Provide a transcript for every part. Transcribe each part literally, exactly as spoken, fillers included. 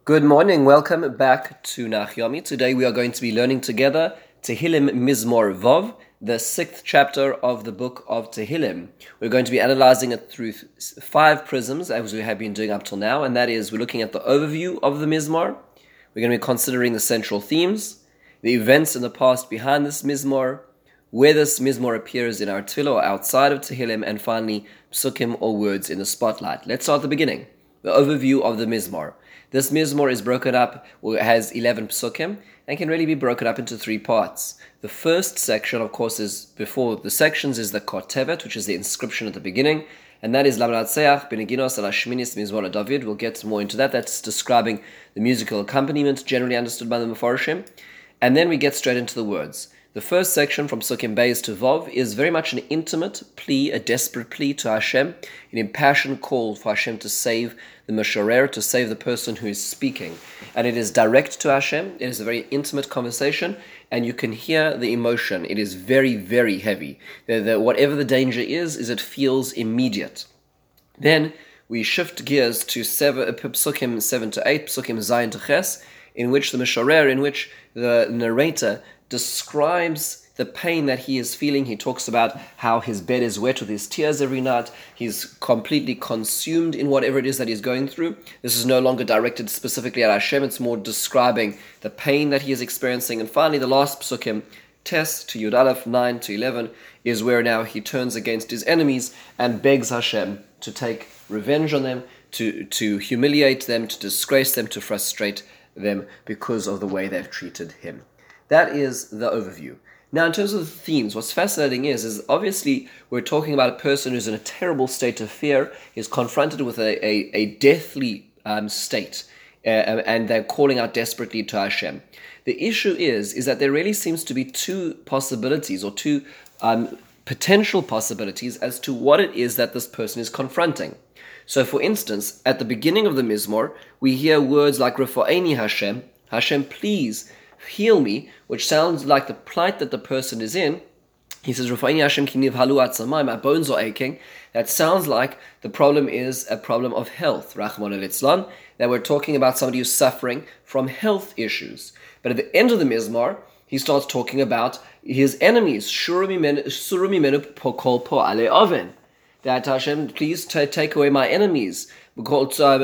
Good morning, welcome back to Nach Yomi. Today we are going to be learning together Tehillim Mizmor Vov, the sixth chapter of the book of Tehillim. We're going to be analyzing it through five prisms, as we have been doing up till now, and that is we're looking at the overview of the Mizmor, we're going to be considering the central themes, the events in the past behind this Mizmor, where this Mizmor appears in our Tefillah or outside of Tehillim, and finally, Psukim or words in the spotlight. Let's start at the beginning, the overview of the Mizmor. This Mizmor is broken up, or has eleven psukim, and can really be broken up into three parts. The first section, of course, is before the sections, is the Kotevet, which is the inscription at the beginning, and that is Lamratseach Beneginos ala Shminis Mizmor David. We'll get more into that. That's describing the musical accompaniment, generally understood by the Mefarshim. And then we get straight into the words. The first section from Psukim Beis to Vov is very much an intimate plea, a desperate plea to Hashem, an impassioned call for Hashem to save the Meshorer, to save the person who is speaking. And it is direct to Hashem, it is a very intimate conversation, and you can hear the emotion. It is very, very heavy. The, the, whatever the danger is, is it feels immediate. Then we shift gears to seven, Psukim seven to eight, Psukim Zayin to Ches, in which the Meshorer, in which the narrator describes the pain that he is feeling. He talks about how his bed is wet with his tears every night. He's completely consumed in whatever it is that he's going through. This is no longer directed specifically at Hashem. It's more describing the pain that he is experiencing. And finally, the last psukim, Tes to Yud Aleph, nine to eleven, is where now he turns against his enemies and begs Hashem to take revenge on them, to, to humiliate them, to disgrace them, to frustrate them because of the way they've treated him. That is the overview. Now, in terms of the themes, what's fascinating is, is obviously we're talking about a person who's in a terrible state of fear, is confronted with a, a, a deathly um, state, uh, and they're calling out desperately to Hashem. The issue is, is that there really seems to be two possibilities, or two um, potential possibilities as to what it is that this person is confronting. So, for instance, at the beginning of the Mizmor, we hear words like Rafa'eni Hashem, Hashem, please heal me, which sounds like the plight that the person is in. He says, Rafa'eni Hashem ki nivhalu atzamai, my bones are aching. That sounds like the problem is a problem of health, Rachmana litzlan, that we're talking about somebody who's suffering from health issues. But at the end of the Mizmor, he starts talking about his enemies, Shuru mimenu kol po'alei oven, that Hashem, please t- take away my enemies. He talks about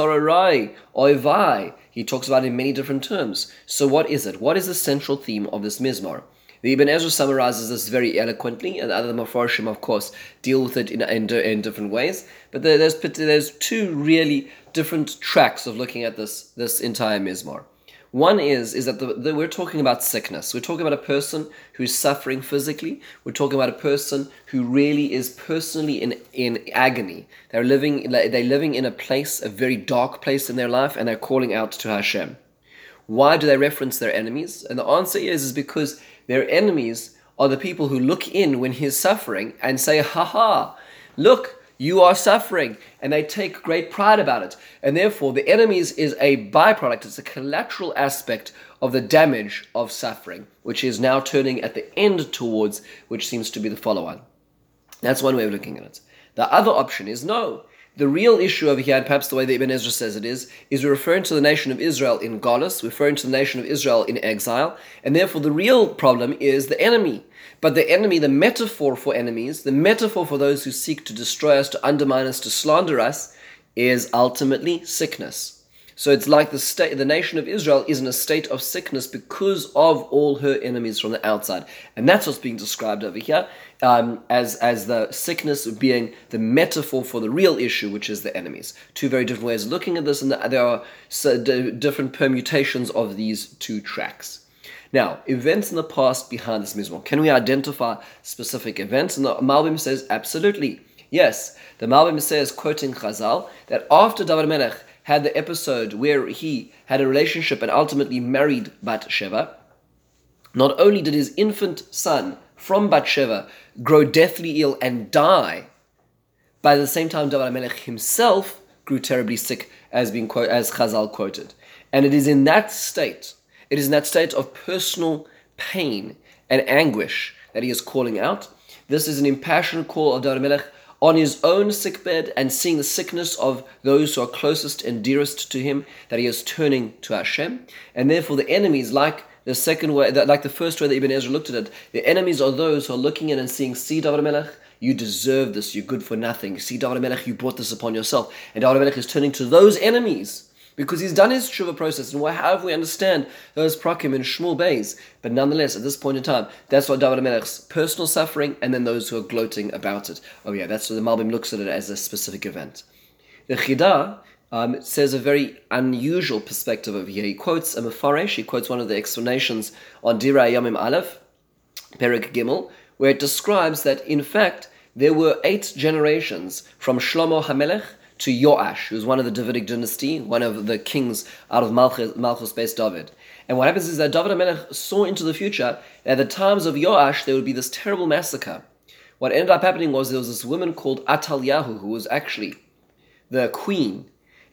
it in many different terms. So what is it? What is the central theme of this Mizmor? The Ibn Ezra summarizes this very eloquently, and other Mefarshim, of course, deal with it in, in, in different ways. But there, there's, there's two really different tracks of looking at this, this entire Mizmor. One is, is that the, the, we're talking about sickness. We're talking about a person who's suffering physically. We're talking about a person who really is personally in, in agony. They're living, they're living in a place, a very dark place in their life, and they're calling out to Hashem. Why do they reference their enemies? And the answer is, is because their enemies are the people who look in when he's suffering and say, ha ha, look, you are suffering, and they take great pride about it. And therefore, the enemies is a byproduct, it's a collateral aspect of the damage of suffering, which is now turning at the end towards, which seems to be the follow-on. That's one way of looking at it. The other option is no. The real issue over here, and perhaps the way that Ibn Ezra says it is, is we're referring to the nation of Israel in Galus, referring to the nation of Israel in exile, and therefore the real problem is the enemy. But the enemy, the metaphor for enemies, the metaphor for those who seek to destroy us, to undermine us, to slander us, is ultimately sickness. So it's like the state, the nation of Israel is in a state of sickness because of all her enemies from the outside. And that's what's being described over here um, as, as the sickness being the metaphor for the real issue, which is the enemies. Two very different ways of looking at this, and there are different permutations of these two tracks. Now, events in the past behind this Mizmor. Can we identify specific events? And the Malbim says, absolutely. Yes, the Malbim says, quoting Chazal, that after David Melech had the episode where he had a relationship and ultimately married Bathsheba, not only did his infant son from Bathsheba grow deathly ill and die, but at the same time David Melech himself grew terribly sick, as being quote, as Chazal quoted. And it is in that state, it is in that state of personal pain and anguish that he is calling out. This is an impassioned call of David Melech on his own sickbed and seeing the sickness of those who are closest and dearest to him, that he is turning to Hashem. And therefore the enemies, like the second way, like the first way that Ibn Ezra looked at it, the enemies are those who are looking in and seeing, see David HaMelech, you deserve this, you're good for nothing. See David HaMelech, you brought this upon yourself. And David HaMelech is turning to those enemies, because he's done his tshuva process, and however we understand those prakim in Shmuel Beis, but nonetheless, at this point in time, that's what David HaMelech's personal suffering, and then those who are gloating about it. Oh yeah, that's what the Malbim looks at it as a specific event. The Chidah um, says a very unusual perspective over here. He quotes a Mefaresh, he quotes one of the explanations on Direi Yomim Aleph, Perek Gimel, where it describes that, in fact, there were eight generations from Shlomo HaMelech to Yoash, who was one of the Davidic dynasty, one of the kings out of Malchus, Malchus based David. And what happens is that David HaMelech saw into the future, at the times of Yoash, there would be this terrible massacre. What ended up happening was there was this woman called Atalyahu, who was actually the queen.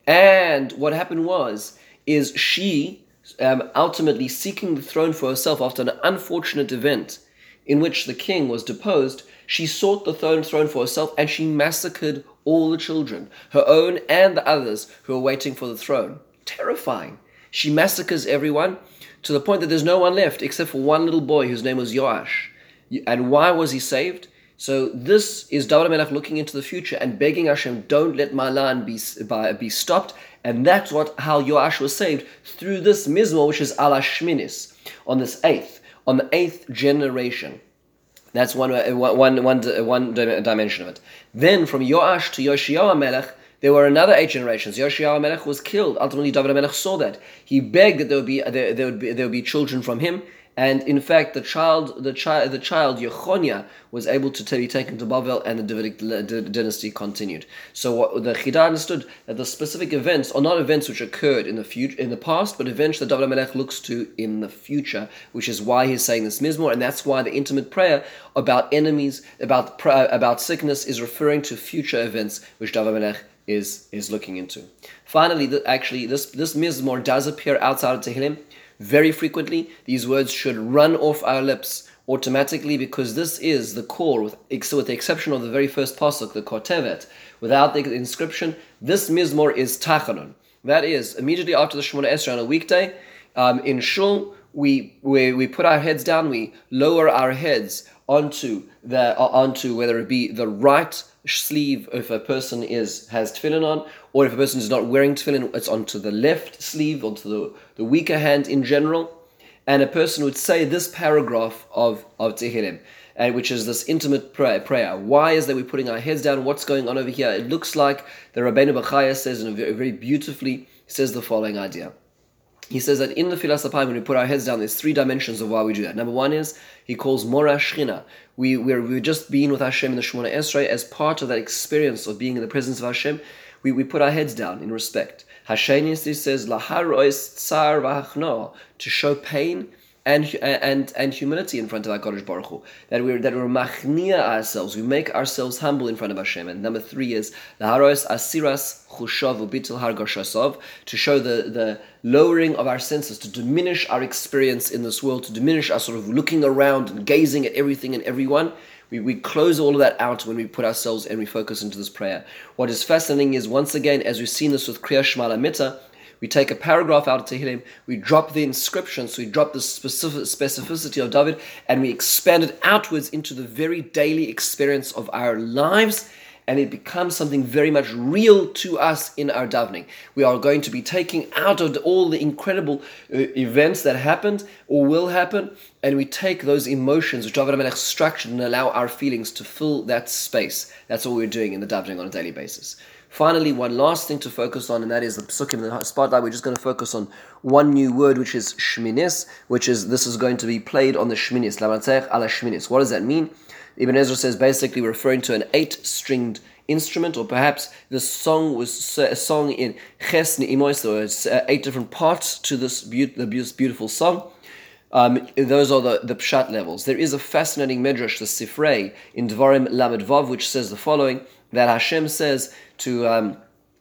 And what happened was, is she um, ultimately seeking the throne for herself after an unfortunate event in which the king was deposed, she sought the throne, throne for herself, and she massacred all the children, her own and the others who were waiting for the throne. Terrifying. She massacres everyone to the point that there's no one left except for one little boy whose name was Yoash. And why was he saved? So this is David HaMelech looking into the future and begging Hashem, don't let my line be, be stopped. And that's what how Yoash was saved, through this mizmor, which is Ala Shminis, on this eighth, on the eighth generation. That's one, one, one, one dimension of it. Then from Yoash to Yoshiyahu HaMelech, there were another eight generations. Yoshiyahu HaMelech was killed. Ultimately, David HaMelech saw that. He begged that there would be there, there would be there would be children from him. And in fact, the child, the child, the child Yechonia was able to be taken to Bavel, and the Davidic dynasty continued. So, what the Chidah understood that the specific events are not events which occurred in the future, in the past, but events that David HaMelech looks to in the future, which is why he's saying this mizmor, and that's why the intimate prayer about enemies, about about sickness, is referring to future events which David HaMelech is is looking into. Finally, the, actually, this this mizmor does appear outside of Tehillim very frequently. These words should run off our lips automatically, because this is the core, with, with the exception of the very first pasuk, the Kotevet. Without the inscription, this mizmor is Tachanun. That is, immediately after the Shemona Esrei on a weekday, um, in Shul, we, we we put our heads down, we lower our heads onto the uh, onto whether it be the right sleeve if a person is has tefillin on, or if a person is not wearing tefillin, it's onto the left sleeve, onto the, the weaker hand in general. And a person would say this paragraph of, of Tehillim, and which is this intimate prayer, prayer. Why is that we're putting our heads down? What's going on over here? It looks like the Rabbeinu Bachaya says, and very, very beautifully says the following idea. He says that in the Tfilas Apayim, when we put our heads down, there's three dimensions of why we do that. Number one is, he calls Mora Shechina. We, we're, we're just being with Hashem in the Shemona Esrei. As part of that experience of being in the presence of Hashem, we, we put our heads down in respect. Hashenis, he says, Laharois tsar v'achno, to show pain and and and humility in front of HaKadosh Baruch Hu. That we're that we're machnia ourselves, we make ourselves humble in front of Hashem. And number three is Laharois asiras chushav ubitul hargashasov, to show the, the lowering of our senses, to diminish our experience in this world, to diminish our sort of looking around and gazing at everything and everyone. We, we close all of that out when we put ourselves and we focus into this prayer. What is fascinating is, once again, as we've seen this with Kriya Shema Lamita, we take a paragraph out of Tehillim, we drop the inscription, so we drop the specific specificity of David, and we expand it outwards into the very daily experience of our lives, and it becomes something very much real to us in our davening. We are going to be taking out of the, all the incredible uh, events that happened or will happen, and we take those emotions which David HaMelech structured and allow our feelings to fill that space. That's all we're doing in the davening on a daily basis. Finally, one last thing to focus on, and that is the psukim, the spotlight. We're just going to focus on one new word, which is shminis, which is, this is going to be played on the shminis, lamatzech ala shminis. What does that mean? Ibn Ezra says basically referring to an eight-stringed instrument, or perhaps the song was a song in ches ni'imois, there were eight different parts to this be- the beautiful song. Um, those are the, the pshat levels. There is a fascinating medrash, the Sifrei, in Dvarim Lamed Vav, which says the following, that Hashem says to um,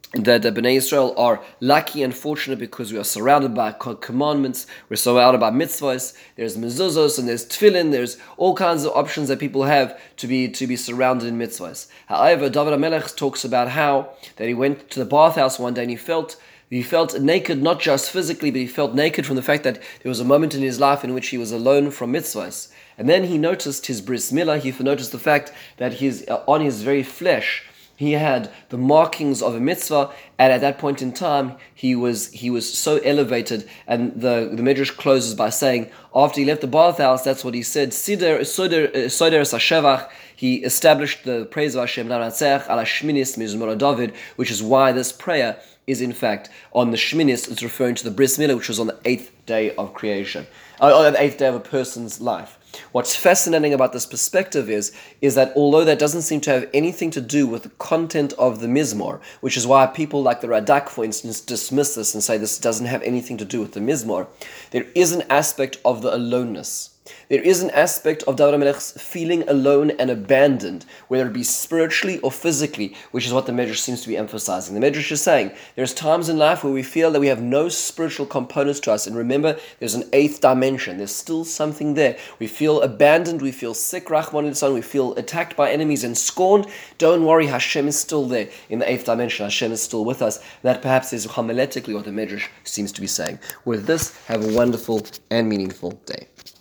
that the Bnei Israel are lucky and fortunate because we are surrounded by commandments, we're surrounded by mitzvahs, there's mezuzos and there's tefillin, there's all kinds of options that people have to be to be surrounded in mitzvahs. However, David HaMelech talks about how that he went to the bathhouse one day and he felt He felt naked, not just physically, but he felt naked from the fact that there was a moment in his life in which he was alone from mitzvahs. And then he noticed his bris milah, he noticed the fact that his, uh, on his very flesh, he had the markings of a mitzvah, and at that point in time, he was he was so elevated. And the the Midrash closes by saying, after he left the bathhouse, that's what he said. Sider soder soder sashevach. He established the praise of Hashem Lanatzech ala Shminis Mizmor David, which is why this prayer is in fact on the Shminis. It's referring to the bris milah, which was on the eighth day of creation, uh, on the eighth day of a person's life. What's fascinating about this perspective is, is that although that doesn't seem to have anything to do with the content of the Mizmor, which is why people like the Radak, for instance, dismiss this and say this doesn't have anything to do with the Mizmor, there is an aspect of the aloneness. There is an aspect of David HaMelech's feeling alone and abandoned, whether it be spiritually or physically, which is what the Medrash seems to be emphasizing. The Medrash is saying there's times in life where we feel that we have no spiritual components to us, and remember, there's an eighth dimension. There's still something there. We feel abandoned, we feel sick, Rahman al-Insan, we feel attacked by enemies and scorned. Don't worry, Hashem is still there in the eighth dimension. Hashem is still with us. That perhaps is homiletically what the Medrash seems to be saying. With this, have a wonderful and meaningful day.